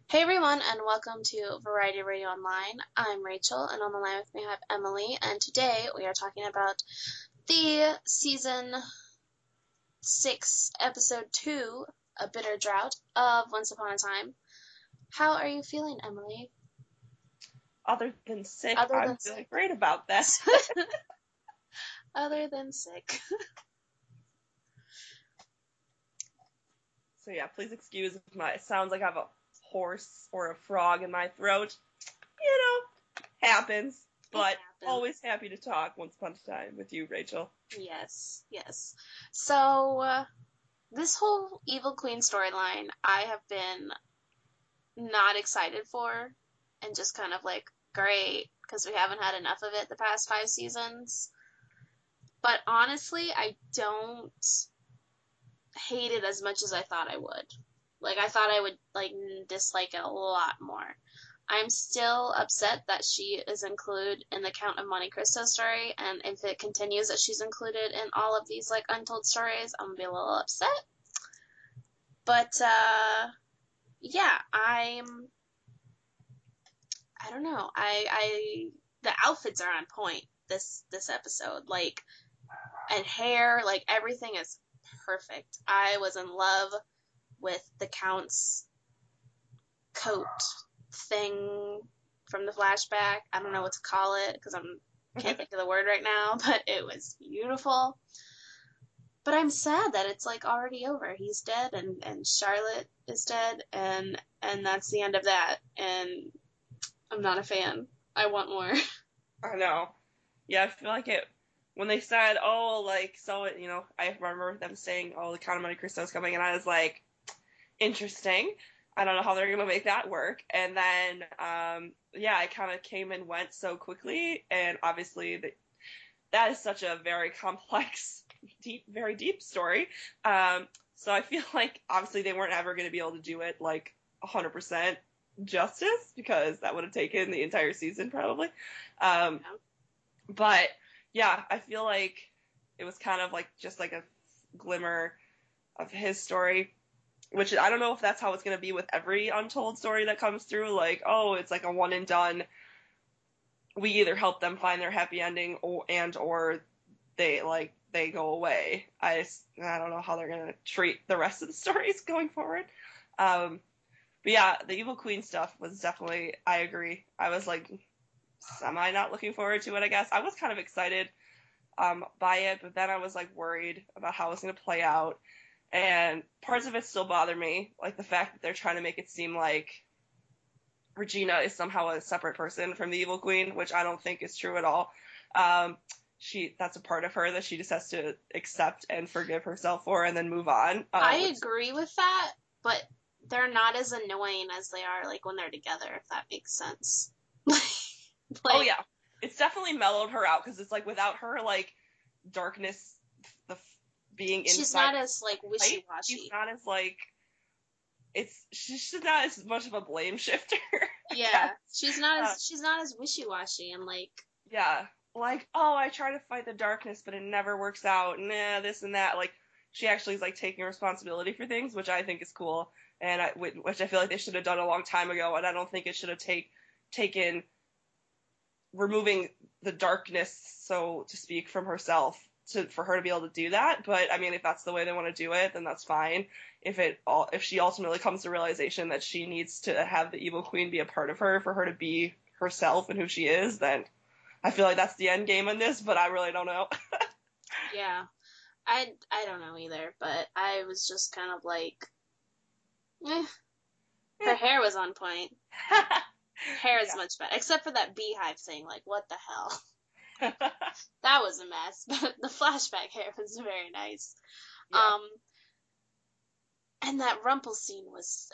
Hey everyone, and welcome to Variety Radio Online. I'm Rachel, and on the line with me I have Emily, and today we are talking about the season 6, episode 2, A Bitter Drought of Once Upon a Time. How are you feeling, Emily? Other than sick, Other I'm than feeling sick. great about that. Other than sick. So yeah, please excuse if it sounds like I have a horse or a frog in my throat. Happens. It But happens. always happy to talk once upon a time with you, Rachel. Yes, yes. So, this whole Evil Queen storyline I have been not excited for, and just kind of like, great, because we haven't had enough of it the past 5 seasons. But honestly, I don't hate it as much as I thought I would. Like, I thought I would, like, dislike it a lot more. I'm still upset that she is included in the Count of Monte Cristo story, and if it continues that she's included in all of these, like, untold stories, I'm gonna be a little upset. But, yeah, I don't know. The outfits are on point this episode. Like, and hair, like everything is perfect. I was in love with the Count's coat thing from the flashback. I don't know what to call it because I can't think of the word right now, but it was beautiful. But I'm sad that it's like already over. He's dead, and Charlotte is dead, and that's the end of that. And I'm not a fan. I want more. I know. Yeah, I feel like it when they said, oh, like, so, I remember them saying, oh, the Count of Monte Cristo is coming, and I was like, interesting. I don't know how they're going to make that work. And then, yeah, it kind of came and went so quickly. And obviously, that is such a very complex, very deep story. So I feel like obviously they weren't ever going to be able to do it like 100% justice because that would have taken the entire season probably. Um, but yeah, I feel like it was kind of like just like a glimmer of his story, which I don't know if that's how it's going to be with every untold story that comes through. Like, oh, it's like a one and done. We either help them find their happy ending or they go away. I don't know how they're going to treat the rest of the stories going forward. But yeah, the Evil Queen stuff was definitely, I agree. I was like semi not looking forward to it, I guess. I was kind of excited by it, but then I was like worried about how it was going to play out. And parts of it still bother me, like the fact that they're trying to make it seem like Regina is somehow a separate person from the Evil Queen, which I don't think is true at all. That's a part of her that she just has to accept and forgive herself for and then move on. I agree with that, but they're not as annoying as they are like when they're together, if that makes sense. Oh Like, yeah, it's definitely mellowed her out because it's like without her like darkness, the being she's inside not as like light, she's wishy-washy. not as like she's not as much of a blame shifter. I guess. Yeah, she's not as wishy-washy and like, Yeah, like, oh, I try to fight the darkness, but it never works out. Nah, this and that. Like, she actually is like taking responsibility for things, which I think is cool, and which I feel like they should have done a long time ago. And I don't think it should have taken removing the darkness, so to speak, from herself for her to be able to do that. But I mean, if that's the way they want to do it, then that's fine. If she ultimately comes to realization that she needs to have the Evil Queen be a part of her for her to be herself and who she is, then I feel like that's the end game on this, but I really don't know. yeah. I don't know either, but I was just kind of like, eh. Her hair was on point. Hair is much better, except for that beehive thing. Like, what the hell? Yeah. That was a mess, but the flashback hair was very nice. Yeah. Um, and that Rumple scene was,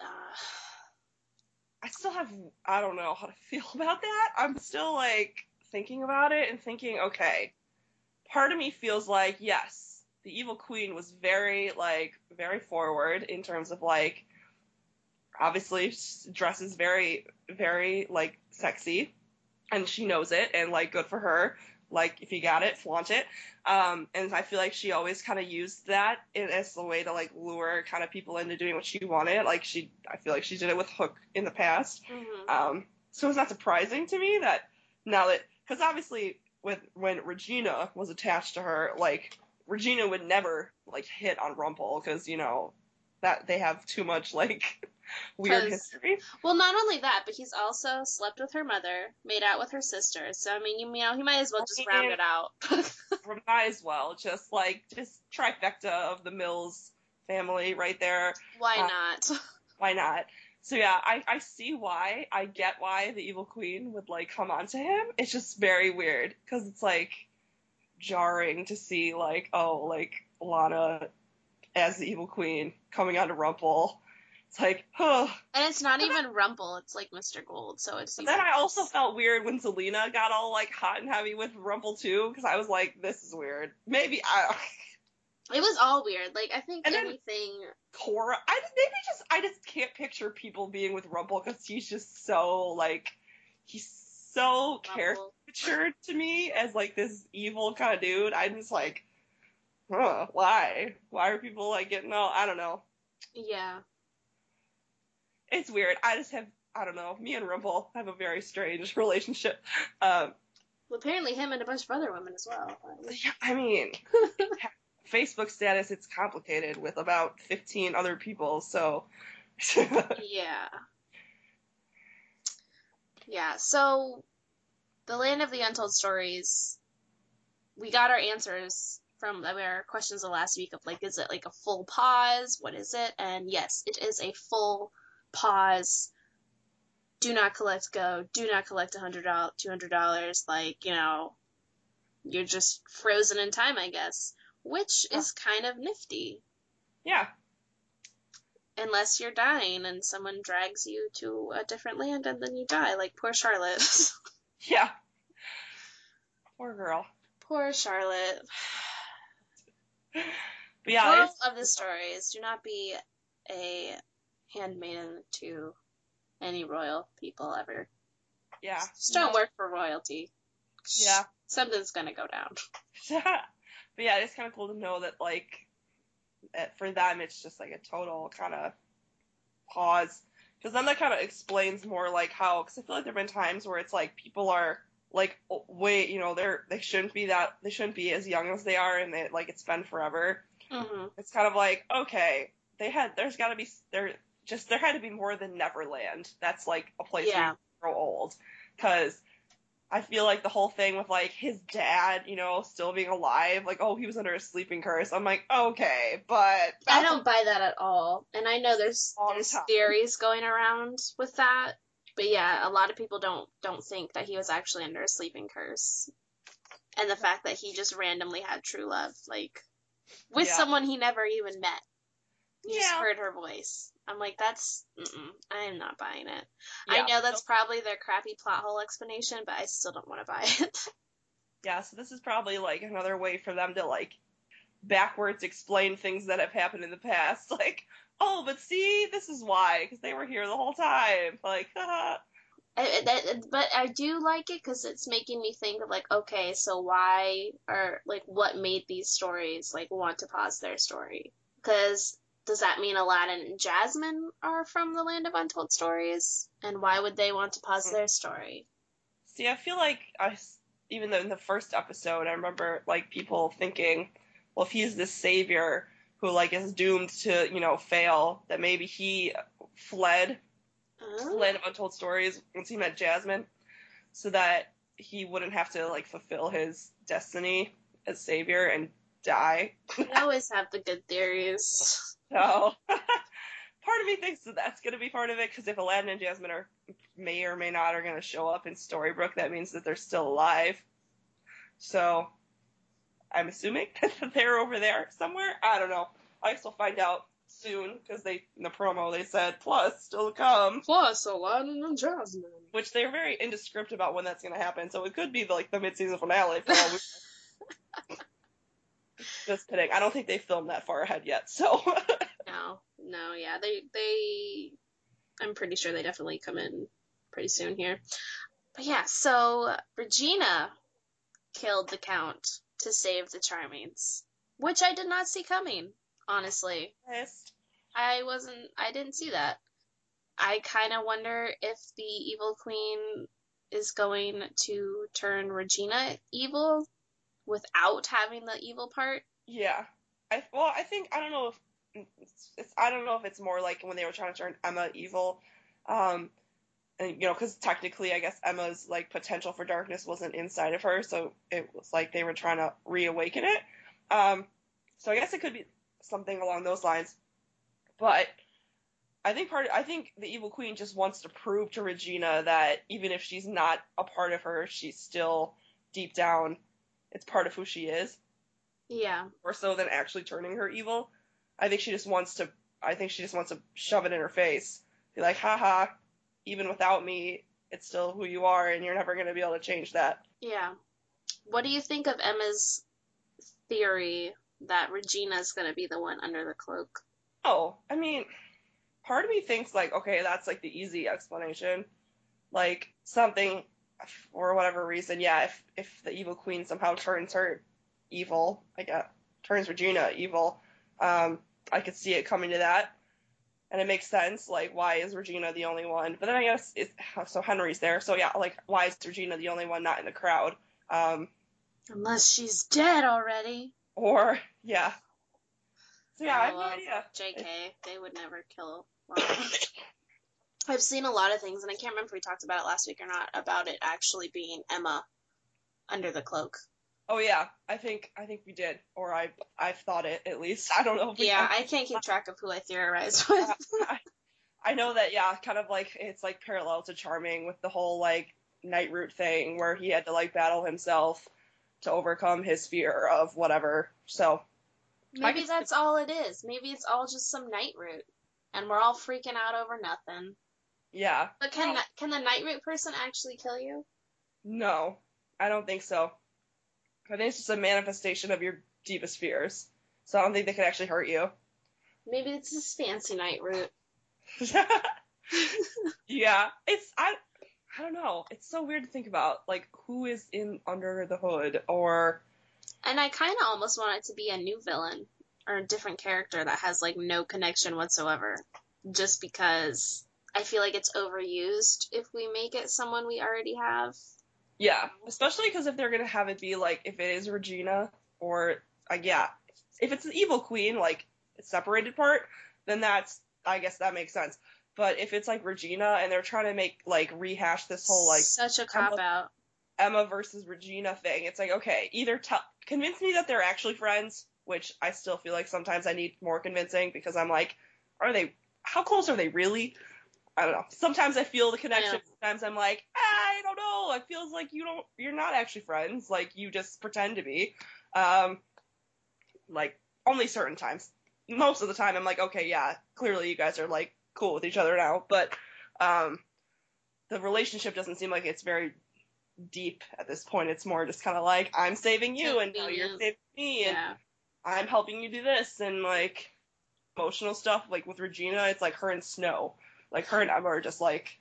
I don't know how to feel about that. I'm still like thinking about it and thinking, okay, part of me feels like, yes, the Evil Queen was very forward in terms of like, obviously dresses very, very like sexy and she knows it and like good for her. like, if you got it, flaunt it. And I feel like she always kind of used that as the way to, like, lure kind of people into doing what she wanted. Like, I feel like she did it with Hook in the past. So it's not surprising to me that now that, because obviously when Regina was attached to her, like, Regina would never, like, hit on Rumple because, you know, that they have too much, like, weird history. Well, not only that, but he's also slept with her mother, made out with her sister. So, I mean, you know, he might as well just round it out. Might as well. Just trifecta of the Mills family right there. Why not? Why not? So, yeah, I see why. I get why the Evil Queen would, like, come onto him. It's just very weird because it's, like, jarring to see, like, oh, like, Lana as the Evil Queen coming onto Rumple. It's like, oh. And it's not even Rumple, it's like Mr. Gold, so it's Then I also felt weird when Zelina got all, like, hot and heavy with Rumple, too, because I was like, this is weird. Maybe, It was all weird. Like, I think anything... Cora, I just can't picture people being with Rumple, because he's just so, like, he's so caricatured to me as, like, this evil kind of dude. I'm just like, why? Why are people, like, getting all, I don't know. Yeah. It's weird. I don't know. Me and Rumple have a very strange relationship. Well, apparently him and a bunch of other women as well. Yeah, I mean, Facebook status, it's complicated with about 15 other people, so. Yeah. Yeah, so the Land of the Untold Stories, we got our answers from our questions of last week of, like, is it like a full pause? What is it? And yes, it is a full pause. Do not collect go. Do not collect $100, $200. Like, you know, you're just frozen in time, I guess, which is kind of nifty. Yeah. Unless you're dying and someone drags you to a different land and then you die, like poor Charlotte. Yeah. Poor girl. Poor Charlotte. But yeah, moral of the story is do not be a handmaiden to any royal people ever. Yeah. Just don't work for royalty. Yeah. Something's gonna go down. But yeah, it's kind of cool to know that, like, for them, it's just, like, a total kind of pause. Because then that kind of explains more, like, how, because I feel like there have been times where it's, like, people are, like, wait, you know, they shouldn't be as young as they are, and it's been forever. Mm-hmm. It's kind of like, okay, there had to be more than Neverland. That's, like, a place where you grow old. Because I feel like the whole thing with, like, his dad, you know, still being alive, like, oh, he was under a sleeping curse. I'm like, okay, but I don't buy that at all. And I know there's theories going around with that. But yeah, a lot of people don't think that he was actually under a sleeping curse. And the fact that he just randomly had true love, like, with someone he never even met. He just heard her voice. I'm like, I am not buying it. Yeah, I know that's probably their crappy plot hole explanation, but I still don't want to buy it. Yeah, so this is probably, like, another way for them to, like, backwards explain things that have happened in the past. Like, oh, but see, this is why, because they were here the whole time. Like, haha. But I do like it because it's making me think of, like, okay, so why, or, like, what made these stories, like, want to pause their story? Because does that mean Aladdin and Jasmine are from the Land of Untold Stories? And why would they want to pause their story? See, I feel like even though in the first episode, I remember, like, people thinking, well, if he's this savior who, like, is doomed to, you know, fail, that maybe he fled the Land of Untold Stories once he met Jasmine, so that he wouldn't have to, like, fulfill his destiny as savior and die. You always have the good theories. So, part of me thinks that that's going to be part of it, because if Aladdin and Jasmine may or may not are going to show up in Storybrooke, that means that they're still alive. So, I'm assuming that they're over there somewhere. I don't know. I guess we'll find out soon, because in the promo they said, plus, still to come. Plus, Aladdin and Jasmine. Which they're very indescript about when that's going to happen, so it could be, like, the mid-season finale for all we Just kidding. I don't think they filmed that far ahead yet, so. No, yeah. I'm pretty sure they definitely come in pretty soon here. But yeah, so Regina killed the Count to save the Charmings, which I did not see coming, honestly. Pissed. I didn't see that. I kind of wonder if the Evil Queen is going to turn Regina evil without having the evil part. Yeah. I think I don't know if I don't know if it's more like when they were trying to turn Emma evil, and because technically I guess Emma's like potential for darkness wasn't inside of her, so it was like they were trying to reawaken it. So I guess it could be something along those lines, but I think the Evil Queen just wants to prove to Regina that even if she's not a part of her, she's still deep down, it's part of who she is. Yeah. More so than actually turning her evil. I think she just wants to. I think she just wants to shove it in her face, be like, haha, even without me, it's still who you are, and you're never gonna be able to change that. Yeah. What do you think of Emma's theory that Regina's gonna be the one under the cloak? Oh, I mean, part of me thinks like, okay, that's like the easy explanation, like something for whatever reason, yeah. If the Evil Queen somehow turns her evil, I guess turns Regina evil, I could see it coming to that, and it makes sense. Like, why is Regina the only one? But then I guess so Henry's there, so yeah, like why is Regina the only one not in the crowd? Unless she's dead already. Or yeah, so yeah, I have no well, idea. JK, they would never kill. Well, I've seen a lot of things, and I can't remember if we talked about it last week or not, about it actually being Emma under the cloak. Oh yeah, I think we did, or I've thought it at least. I don't know if we. Yeah, I can't keep track of who I theorized with. I know that, yeah, kind of like it's like parallel to Charming with the whole like Nightroot thing where he had to like battle himself to overcome his fear of whatever. So Maybe that's all it is. Maybe it's all just some Nightroot, and we're all freaking out over nothing. yeah. But can the Nightroot person actually kill you? No, I don't think so. I think it's just a manifestation of your deepest fears. So I don't think they can actually hurt you. Maybe it's this fancy Nightroot. Yeah, I don't know. It's so weird to think about, like, who is in under the hood, or... And I kind of almost want it to be a new villain, or a different character that has, like, no connection whatsoever. Just because I feel like it's overused if we make it someone we already have. Yeah, especially because if they're gonna have it be, like, if it is Regina, or, yeah, if it's the Evil Queen, like, a separated part, then I guess that makes sense. But if it's like Regina and they're trying to make like rehash this whole like such a cop out Emma versus Regina thing, it's like, okay, either convince me that they're actually friends, which I still feel like sometimes I need more convincing because I'm like, how close are they really? I don't know. Sometimes I feel the connection. Sometimes I'm like, I don't know. It feels like you're not actually friends. Like you just pretend to be. Like only certain times. Most of the time I'm like, okay, yeah, clearly you guys are like cool with each other now, but the relationship doesn't seem like it's very deep at this point. It's more just kind of like, I'm saving you and now you're saving me and I'm helping you do this, and like emotional stuff like with Regina, it's like her and Snow, like her and Emma are just like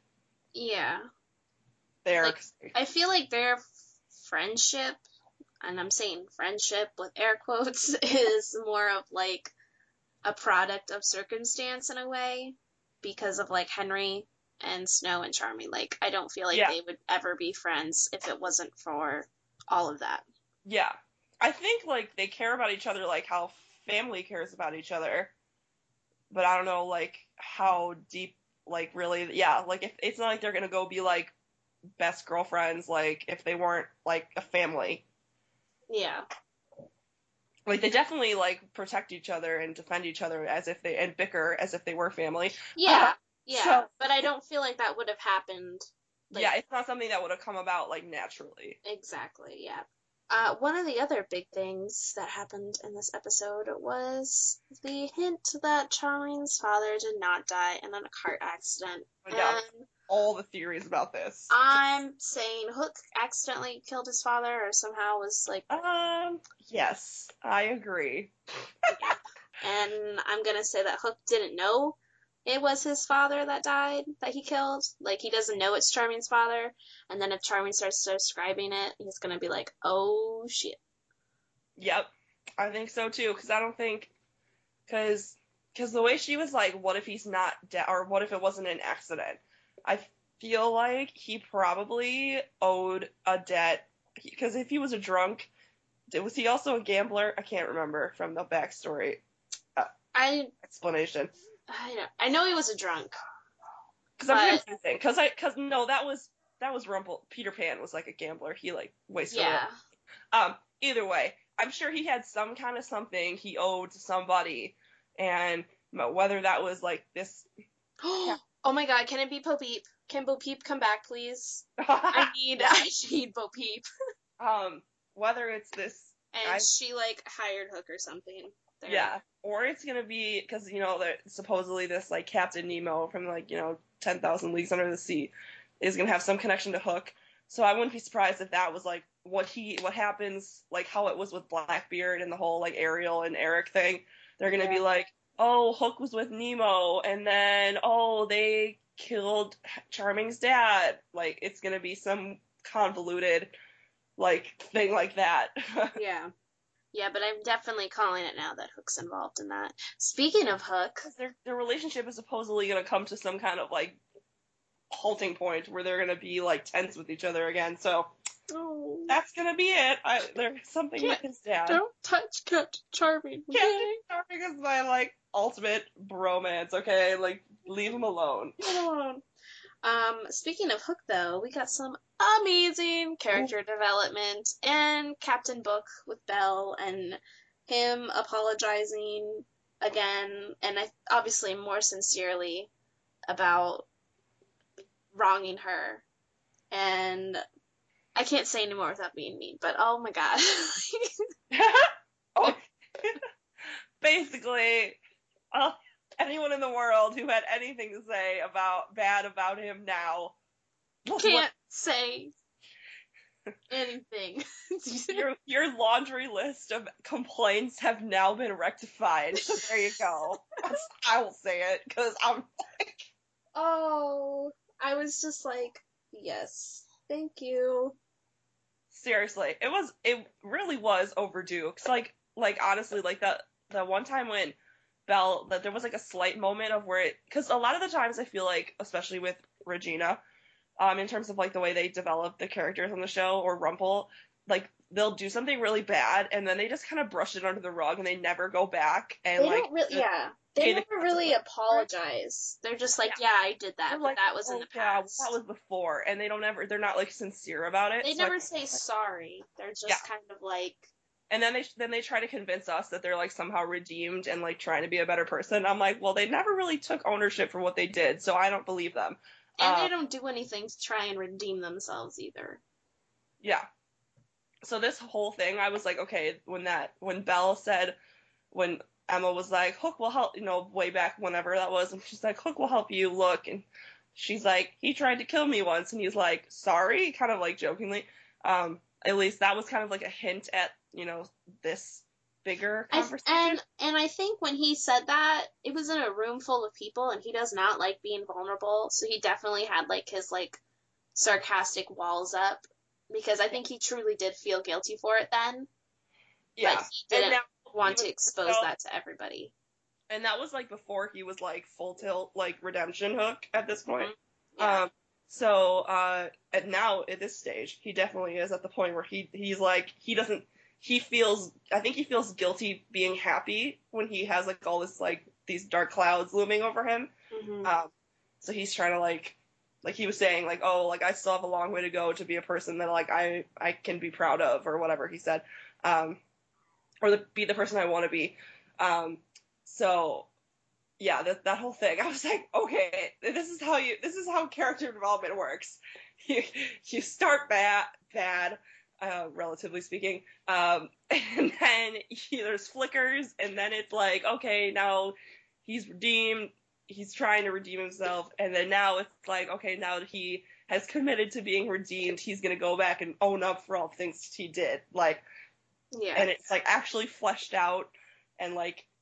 there. Like, I feel like their friendship, and I'm saying friendship with air quotes, is more of like a product of circumstance in a way, because of like Henry and Snow and Charming. Like, I don't feel like they would ever be friends if it wasn't for all of that. Yeah. I think like they care about each other like how family cares about each other. But I don't know like how deep, like really, yeah, like if it's not like they're gonna go be like best girlfriends, like if they weren't like a family. Yeah. Like, they definitely, like, protect each other and defend each other and bicker as if they were family. Yeah, so, but I don't feel like that would have happened. Like, yeah, it's not something that would have come about, like, naturally. Exactly, yeah. One of the other big things that happened in this episode was the hint that Charming's father did not die in a car accident. Yeah, all the theories about this. I'm saying Hook accidentally killed his father or somehow was like... Yes, I agree. And I'm gonna say that Hook didn't know it was his father that died, that he killed. Like, he doesn't know it's Charming's father. And then if Charming starts describing it, he's gonna be like, oh shit. Yep, I think so too. Because I don't think, because the way she was like, what if he's not dead, or what if it wasn't an accident? I feel like he probably owed a debt. Because if he was a drunk, was he also a gambler? I can't remember from the backstory I explanation. I know he was a drunk, Because I'm but confusing. Because no, that was Rumple. Peter Pan was like a gambler. He like wasted yeah. it. Either way, I'm sure he had some kind of something he owed to somebody, and whether that was like this. Oh my god, can it be Bo Peep? Can Bo Peep come back, please? I need Bo Peep. Whether it's this. And she like hired Hook or something. There. Yeah, or it's gonna be because that supposedly this like Captain Nemo from like 10,000 Leagues Under the Sea is gonna have some connection to Hook. So I wouldn't be surprised if that was like what happens, like how it was with Blackbeard and the whole like Ariel and Eric thing. They're gonna be like, oh, Hook was with Nemo, and then oh, they killed Charming's dad. Like it's gonna be some convoluted like thing like that. Yeah. Yeah, but I'm definitely calling it now that Hook's involved in that. Speaking of Hook, their relationship is supposedly going to come to some kind of like halting point where they're going to be like tense with each other again. So that's going to be it. There's something with his dad. Don't touch Captain Charming. Okay? Captain Charming is my like ultimate bromance. Okay, like leave him alone. Leave him alone. Speaking of Hook, though, we got some amazing character development and Captain Book with Belle and him apologizing again, and obviously more sincerely about wronging her. And I can't say anymore without being mean, but oh my god. Oh. Basically, anyone in the world who had anything to say bad about him now can't say anything. your laundry list of complaints have now been rectified. So there you go. I will say it because I'm like, oh, I was just like, yes, thank you. Seriously, it really was overdue. Cause like honestly, like that one time when Belle, that there was like a slight moment of where because a lot of the times I feel like, especially with Regina, in terms of like the way they develop the characters on the show or Rumple, like they'll do something really bad and then they just kind of brush it under the rug and they never go back and they don't really, they never really apologize. They're just like, yeah, I did that, but that was in the past. That was before, and they're not like sincere about it. They never say sorry. They're just kind of like. And then they try to convince us that they're like somehow redeemed and like trying to be a better person. I'm like, well, they never really took ownership for what they did, so I don't believe them. And they don't do anything to try and redeem themselves either. Yeah. So this whole thing, I was like, okay, when Belle said, when Emma was like, Hook will help, way back whenever that was, and she's like, Hook will help you look, and she's like, he tried to kill me once, and he's like, sorry, kind of like jokingly. At least that was kind of like a hint at, this bigger conversation. And I think when he said that, it was in a room full of people, and he does not like being vulnerable, so he definitely had like his like sarcastic walls up, because I think he truly did feel guilty for it then. Yeah. But he didn't want to expose that to everybody. And that was like before he was like full tilt, like redemption Hook at this point. Mm-hmm. Yeah. And now at this stage, he definitely is at the point where he's like, I think he feels guilty being happy when he has like all this like these dark clouds looming over him. Mm-hmm. So he's trying to like he was saying like, oh, like I still have a long way to go to be a person that like I can be proud of or whatever he said, or be the person I want to be. So yeah, that whole thing, I was like, okay, this is how character development works. You start bad, relatively speaking, and then there's flickers, and then it's like, okay, now he's redeemed, he's trying to redeem himself, and then now it's like, okay, now that he has committed to being redeemed, he's gonna go back and own up for all the things he did, like, yeah, and it's like actually fleshed out, and like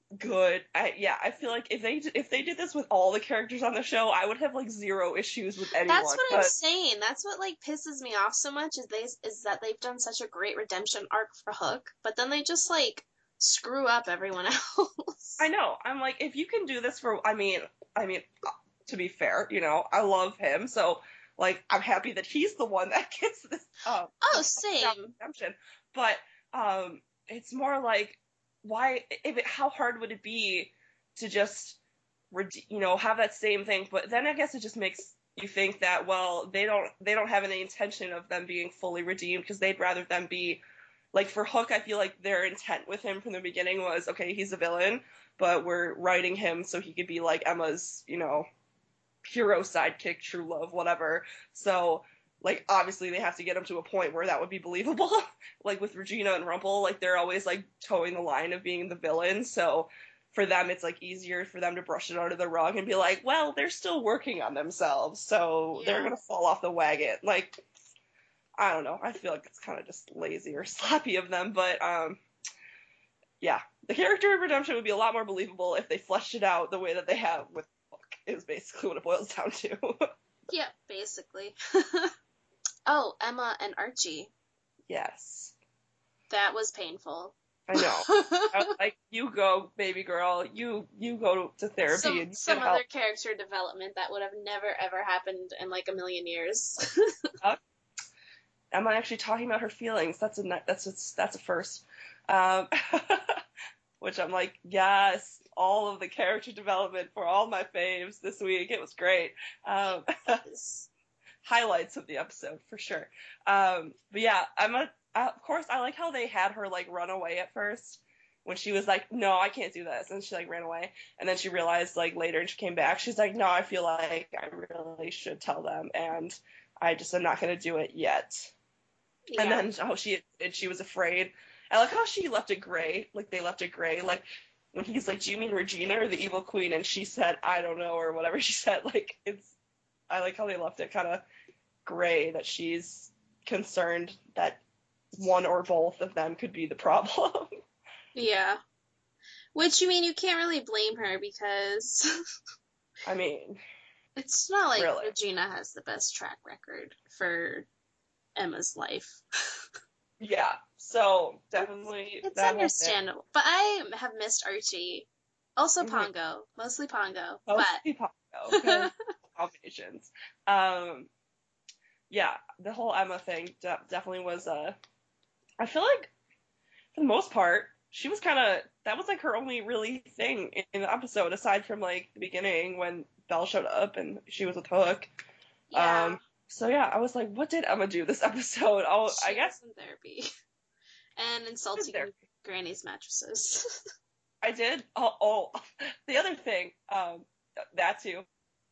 good. I feel like if they did this with all the characters on the show, I would have like zero issues with That's anyone. what I'm But saying. That's what like pisses me off so much is that they've done such a great redemption arc for Hook, but then they just like screw up everyone I else. know, I'm like, if you can do this for, I mean, to be fair, I love him, so like I'm happy that he's the one that gets this Oh, this down same. redemption. But it's more like how hard would it be to just have that same thing? But then I guess it just makes you think that, well, they don't have any intention of them being fully redeemed because they'd rather them be like, for Hook. I feel like their intent with him from the beginning was, okay, he's a villain, but we're writing him so he could be like Emma's, hero sidekick, true love, whatever. So, like, obviously they have to get him to a point where that would be believable. Like with Regina and Rumple, like they're always like towing the line of being the villain. So for them, it's like easier for them to brush it under the rug and be like, well, they're still working on themselves, so they're Yeah. gonna fall off the wagon. Like, I don't know. I feel like it's kind of just lazy or sloppy of them, but yeah, the character of redemption would be a lot more believable if they fleshed it out the way that they have with Hook. Is basically what it boils down to. Yeah, basically. Oh, Emma and Archie. Yes, That was painful. I know. I was like, you go, baby girl. You go to therapy and you Some get other help. character development that would have never ever happened in like a million years. Am I actually talking about her feelings? That's a first. Um, which I'm like, yes, all of the character development for all my faves this week. It was great. Highlights of the episode for sure. But yeah, of course, I like how they had her like run away at first when she was like, no, I can't do this. And she like ran away. And then she realized like later and she came back. She's like, no, I feel like I really should tell them. And I just am not going to do it yet. And Yeah. then she was afraid. I like how she left it gray. Like they left it gray. Like when he's like, do you mean Regina or the evil queen? And she said, I don't know, or whatever she said. Like I like how they left it kind of gray, that she's concerned that one or both of them could be the problem. Yeah. Which, you mean, you can't really blame her because I mean, it's not like really. Regina has the best track record for Emma's life. Yeah. So definitely It's that whole thing. understandable. But I have missed Archie. Also Mm-hmm. Pongo. Mostly Pongo. Mostly Pongo, because But combinations. Yeah, the whole Emma thing definitely was. I feel like for the most part, she was that was like her only really thing in the episode, aside from like the beginning when Belle showed up and she was with Hook. yeah. So yeah, I was like, what did Emma do this episode? Oh, I She guess was in therapy. And insulting there. Granny's mattresses. I did. Oh, the other thing, that too.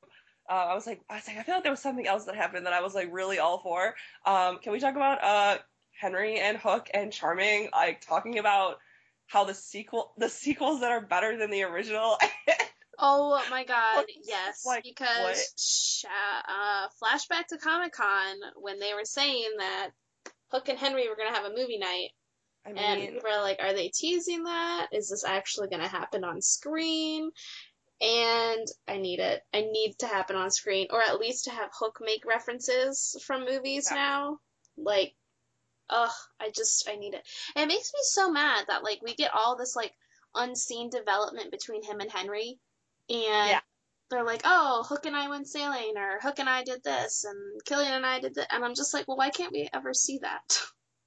I feel like there was something else that happened that I was like really all for. Can we talk about Henry and Hook and Charming like talking about how the sequels that are better than the original? Oh my god, It's yes. like, what? Because flashback to Comic-Con when they were saying that Hook and Henry were going to have a movie night. I And mean, people are like, are they teasing that? Is this actually going to happen on screen? And I need it. I need to happen on screen, or at least to have Hook make references from movies yeah, now. Like, ugh, I need it. And it makes me so mad that, like, we get all this, like, unseen development between him and Henry, and yeah. they're like, oh, Hook and I went sailing, or Hook and I did this, and Killian and I did that. And I'm just like, well, why can't we ever see that?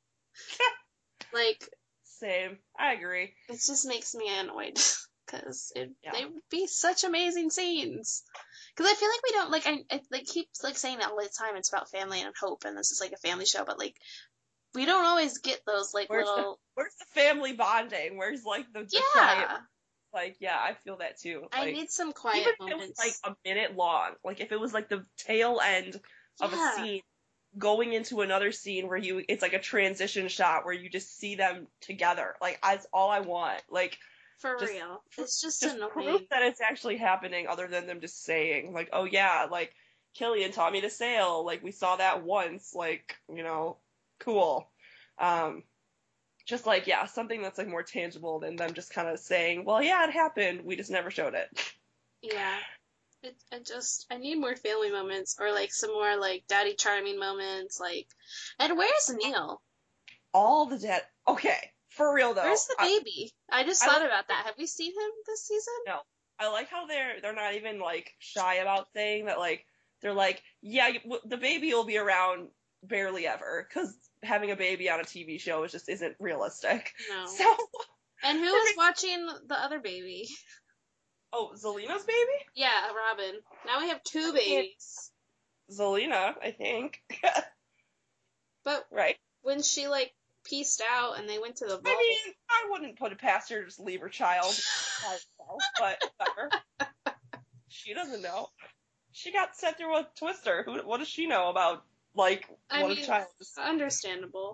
Like, Same. I agree. it just makes me annoyed because Yeah. they would be such amazing scenes. Because I feel like we don't I like keep like saying that all the time. It's about family and hope, and this is like a family show, but like we don't always get those like little. Where's the family bonding? Where's like the quiet? Yeah, Like, yeah, I feel that too. I Like, need some even quiet if it was like moments. a minute long, like if it was like the tail end of a Yeah, scene going into another scene where it's like a transition shot where you just see them together. Like, that's all I want. Like, for just real. It's just just proof annoying. that it's actually happening, other than them just saying like, oh yeah, like Killian taught me to sail. Like, we saw that once. Like, cool. Um, just like, yeah, something that's like more tangible than them just kind of saying, well, yeah, it happened. We just never showed it. Yeah. I need more family moments or like some more like daddy charming moments. Like, and where's Neil? All the dead. Okay, for real though. Where's the baby? I just I thought like, about that. Have we seen him this season? no, I like how they're not even like shy about saying that. Like they're like, yeah, the baby will be around barely ever because having a baby on a TV show just isn't realistic. No. So. And who is watching the other baby? Oh, Zelina's baby? Yeah, Robin. Now we have two babies. Zelina, I think. But right. when she like pieced out and they went to the vault. I mean, I wouldn't put it past her to just leave her child by herself, but whatever. She doesn't know. She got sent through a twister. What does she know about like what a child is? Understandable.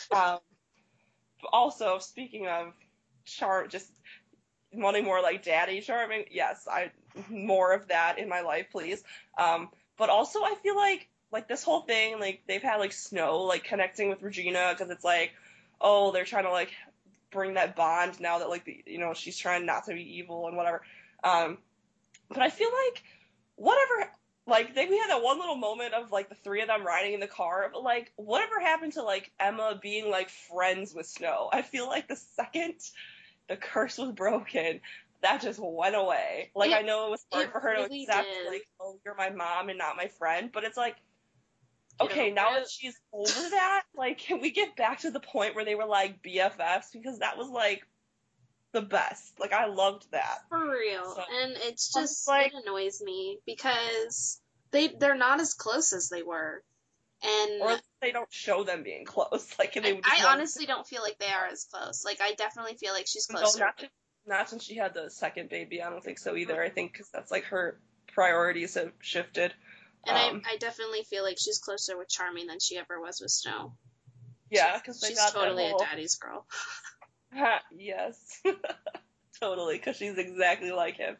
Also, speaking of just wanting more like daddy charming, yes, more of that in my life, please. But also I feel like this whole thing, like they've had like Snow like connecting with Regina because it's like, oh, they're trying to like bring that bond now that like she's trying not to be evil and whatever. But I feel like whatever. Like, we had that one little moment of, like, the three of them riding in the car, but, like, whatever happened to, like, Emma being, like, friends with Snow? I feel like the second the curse was broken, that just went away. Like, I know it was hard for her to accept, like, oh, you're my mom and not my friend, but it's like, okay, now that she's over that, like, can we get back to the point where they were, like, BFFs? Because that was, like, the best. Like, I loved that. For real. So, and it's just, like, it annoys me because they're not as close as they were. And or they don't show them being close. Like, I honestly don't feel like they are as close. Like, I definitely feel like she's closer. No, not since she had the second baby. I don't think so either. I think because that's, like, her priorities have shifted. And I definitely feel like she's closer with Charming than she ever was with Snow. Yeah, because she's totally a daddy's girl. Yes. Totally, because she's exactly like him.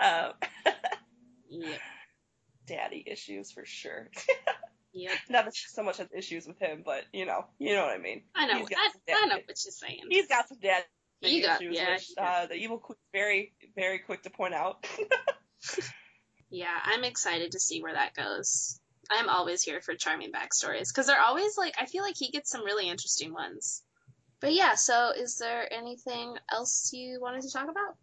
Yep. Daddy issues for sure. Yep. Not that she so much has issues with him, but you know what I mean. I know. I know what you're saying. He's got some daddy issues, which the Evil Queen's very, very quick to point out. Yeah, I'm excited to see where that goes. I'm always here for charming backstories because they're always like, I feel like he gets some really interesting ones. But yeah, so is there anything else you wanted to talk about?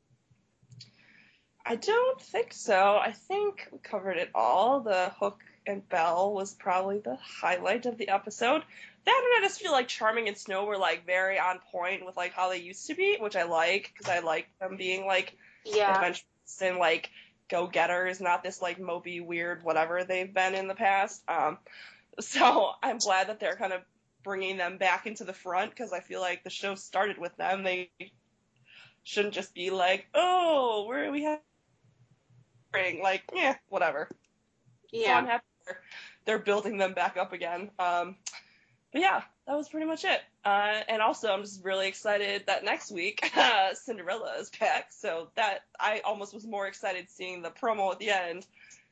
I don't think so. I think we covered it all. The Hook and Belle was probably the highlight of the episode. Then I just feel like Charming and Snow were like very on point with like how they used to be, which I like because I like them being like adventurous and like go-getters, not this like mopey weird whatever they've been in the past. So I'm glad that they're kind of bringing them back into the front because I feel like the show started with them. They shouldn't just be like, oh, where we have like, yeah, whatever. Yeah. So I'm happy they're building them back up again. But yeah, that was pretty much it. And also, I'm just really excited that next week Cinderella is back. So that I almost was more excited seeing the promo at the end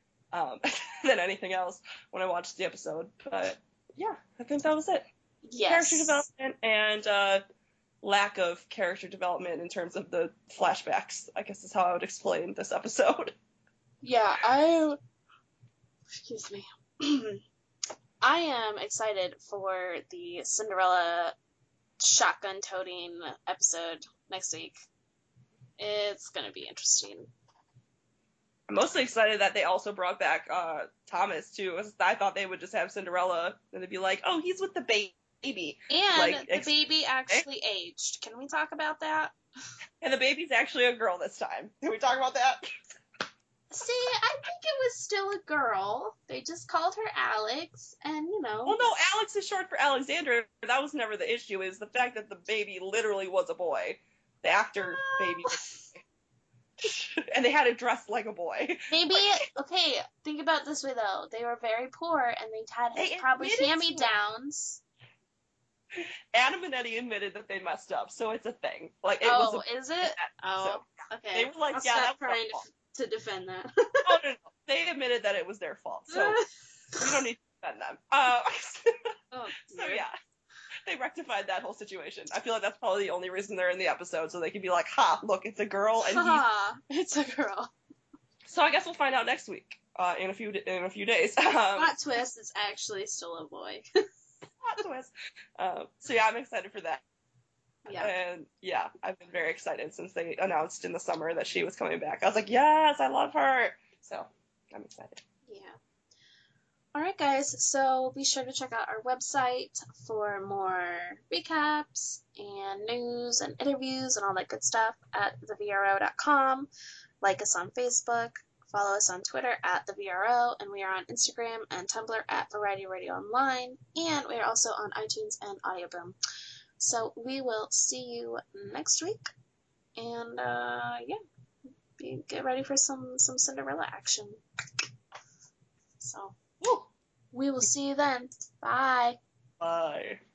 than anything else when I watched the episode. But yeah, I think that was it. Yes. Character development and lack of character development in terms of the flashbacks, I guess is how I would explain this episode. Yeah, excuse me. I am excited for the Cinderella shotgun-toting episode next week. It's going to be interesting. I'm mostly excited that they also brought back Thomas, too. I thought they would just have Cinderella and they'd be like, oh, he's with the baby. And like, the baby actually aged. Can we talk about that? And the baby's actually a girl this time. Can we talk about that? See, I think it was still a girl. They just called her Alex, and you know. Well, no, Alex is short for Alexandra. That was never the issue. It was the fact that the baby literally was a boy. The actor baby was a boy. And they had it dressed like a boy. Maybe, okay, think about it this way, though. They were very poor, and they had probably hand-me-downs. Adam and Eddie admitted that they messed up, so it's a thing. Like, is it? Oh, so, okay. They were like, I'll that's trying to defend that. Oh, no. They admitted that it was their fault, so we don't need to defend them. So yeah. they rectified that whole situation. I feel like that's probably the only reason they're in the episode, so they can be like, ha, look, it's a girl and he's... Ha! It's a girl. So I guess we'll find out next week, in a few days. Plot twist, it's actually still a boy. Plot twist. So yeah, I'm excited for that. Yeah. And yeah, I've been very excited since they announced in the summer that she was coming back. I was like, yes, I love her. So I'm excited. Yeah. All right, guys. So be sure to check out our website for more recaps and news and interviews and all that good stuff at thevro.com. Like us on Facebook. Follow us on Twitter at TheVRO, and we are on Instagram and Tumblr at Variety Radio Online, and we are also on iTunes and Audioboom. So we will see you next week, and get ready for some Cinderella action. So Woo! we will see you then. Bye. Bye.